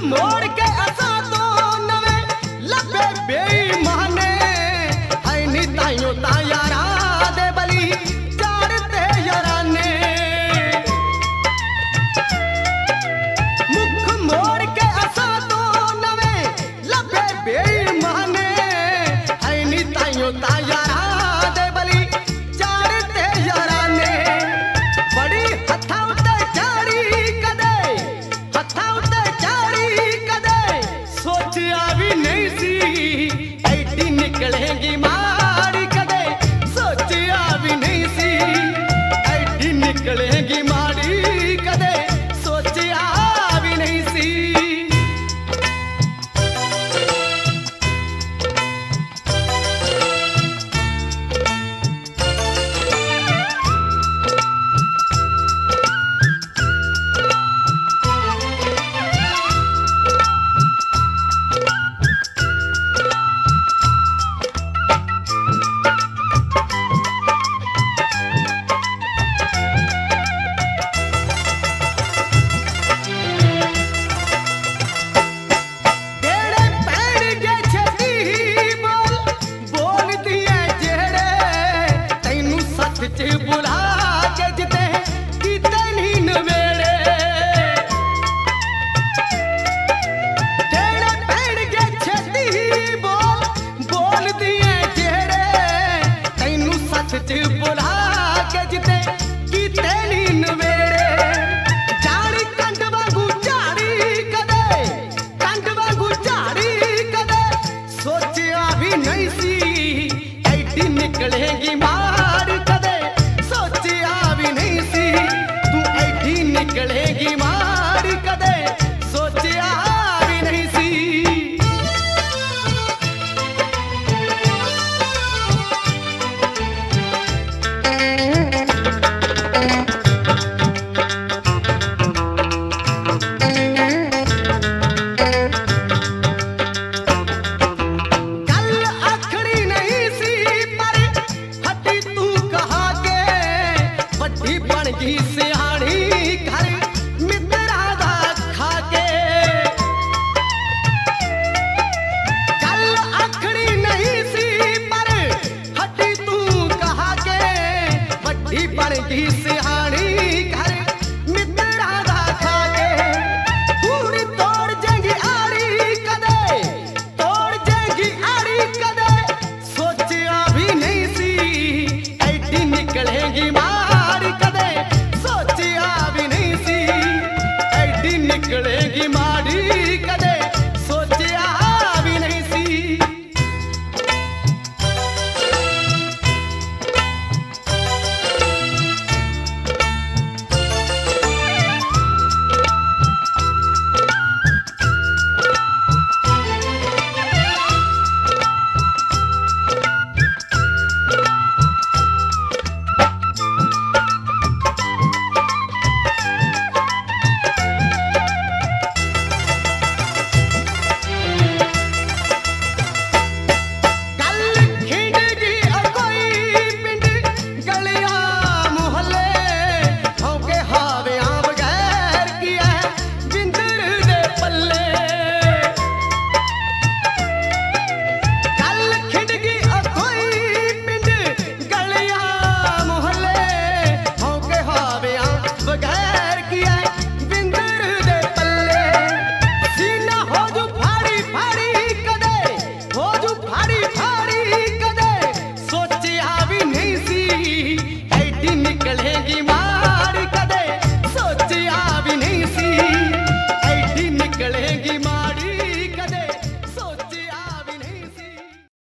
मोड़ के असा तो नवे लबे बेईमाने है नी ताइयों तायारा दे बली चाड़ते याराने मुख मोड़ के असा तो नवे लबे बेईमाने है नी ताइयों तायारा दे बली चाड़ते याराने बड़ी हथा उते चाड़ी कदे हथा उते चाड़ी कदे सोचिया भी नहीं सी ऐडी निकलेगी मारी कदे सोचिया भी नहीं सी ऐडी निकलेगी मारी कदे सोचिया भी नहीं सी तेरे पैर के छती बोल बोल दिए जेड़े तैनू सच च बुला के जिते किते नी नवेड़े तेरे पैर के छती बोल दिए जेड़े तैनू सच च बुला के जिते किते नी नवेड़े जाड़ी कंड वांगू झाड़ी कदे कंड वांगू झाड़ी कदे सोचिया भी नहीं सी ऐडी निकलेगी मार कदे सोचिया भी नहीं सी तू ऐडी निकलेगी मार कदे सोचिया भी नहीं सी कल आखड़ी नहीं सी पर हटी तू कहा के बड्डी बन गई सियाणी घर मित्रा दा खा के कल आखड़ी नहीं सी पर हटी तू कहा के बड्डी बन गई सियाणी घर मित्रा दा खा के पूरी तोड़ जाएगी आड़ी कदे तोड़ जाएगी आड़ी कदे सोचिया भी नहीं सी ऐडी निकलेगी मार कदे सोचिया भी नहीं सी ऐडी निकलेगी मारी कदे सोचिया भी नहीं सी कल खिंडगी कोई पिंड गलियां मोहल्ले होके हावियां बगैर किया बिंदर दे पल्ले कल खिंडगी कोई पिंड गलियां मोहल्ले होके हावियां बगैर किया बिंदर दे पल्ले सीना हो जू फाड़ी फाड़ी कदे हो जू फाड़ी फाड़ी कदे सोचिया भी नहीं सी ऐडी निकलेगी मार